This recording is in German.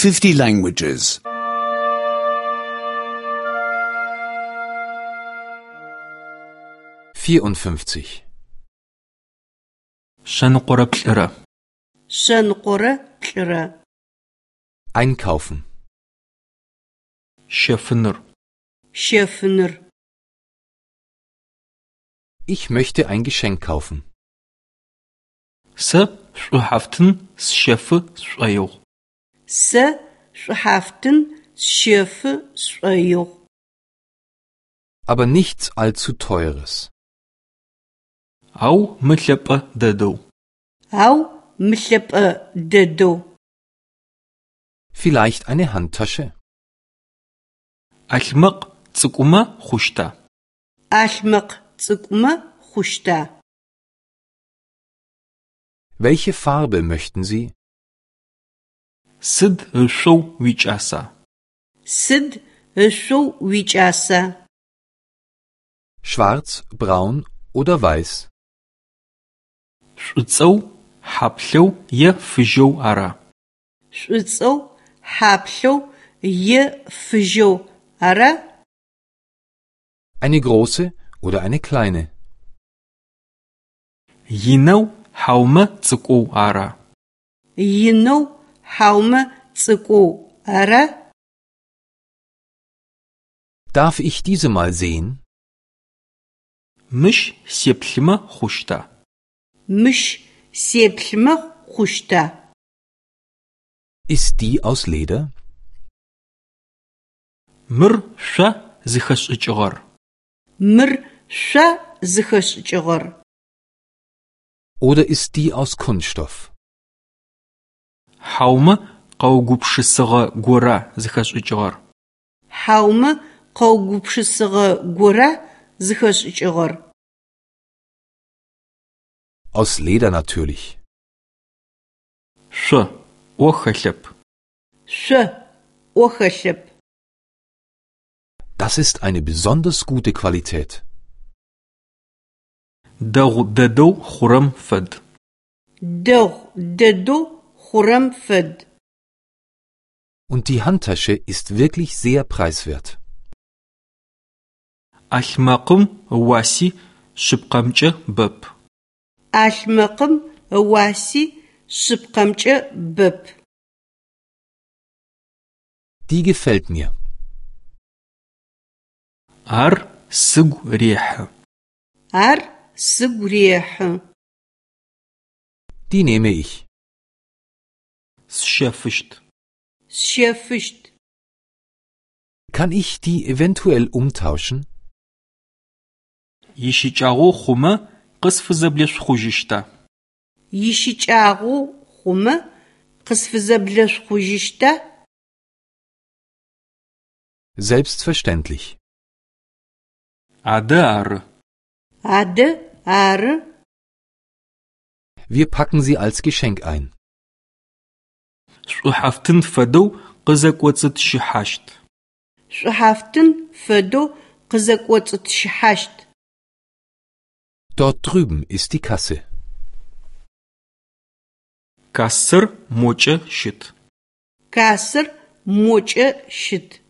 50 languages. 54. Шэныкъорэ плӏырэ. Шэныкъорэ плӏырэ. Einkaufen. Щэфыныр. Щэфыныр. Ich möchte ein Geschenk kaufen. Сэ шӏухьафтын сщэфы сшӏоигъу. Сэ шӏухьафтын сщэфы сшӏоигъу. Aber nichts allzu teures. Ау мылъэпӏэ дэдэу. Ау мылъэпӏэ дэдэу. Vielleicht eine Handtasche? Алъмакъ цӏыкӏумэ хъущта. Алъмакъ цӏыкӏумэ хъущта. Welche Farbe möchten Sie? Сыд ышъоу уикӏаса? Сыд ышъоу уикӏаса? Schwarz, braun oder weiß? Шӏуцӏэу хьаплъэу е фыжьэу ара? Шӏуцӏэу хьаплъэу е фыжьэу ара? Eine große oder eine kleine? Инэу хьаумэ цӏыкӏоу ара? Инэу хьаумэ цӏыкӏоу ара? Darf ich diese mal sehen? Мыщ сеплъымэ хъущта. Мыщ сеплъымэ хъущта. Ist die aus Leder? Мыр шъо зыхэшӏыкӏыгъэр. Мыр шъо зыхэшӏыкӏыгъэр. Oder ist die aus Kunststoff? Хьаумэ къэугупшысыгъэ гора зыхэшӏыкӏыгъэр. Хьаумэ къэугупшысыгъэ гора зыхэшӏыкӏыгъэр. Aus Leder natürlich. Шъо о хэлъэп. Шъо о хэлъэп. Das ist eine besonders gute Qualität. Дэгъу дэдэу хъурэм фэд. Дэгъу дэдэу хъурэм фэд. Und die Handtasche ist wirklich sehr preiswert. Алъмакъым ыуаси шъыпкъэмкӏэ бэп. Алъмакъым ыуаси шъыпкъэмкӏэ бэп. Die gefällt mir. Ар сыгу рехьы. Ар сыгу рехьы. Die nehme ich. Сщэфыщт. Сщэфыщт. Kann ich die eventuell umtauschen? Ищыкӏагъо хъумэ къысфызэблэшъухъужьыщта. Ищыкӏагъо хъумэ къысфызэблэшъухъужьыщта. Selbstverständlich. Адэ ары. Адэ ары. Wir packen sie als Geschenk ein. Шӏухьафтын фэдэу къызэкӏоцӏытщыхьащт. Шӏухьафтын фэдэу къызэкӏоцӏытщыхьащт. Dort drüben ist die Kasse. Кассыр мокӏэ щыт. Кассыр мокӏэ щыт.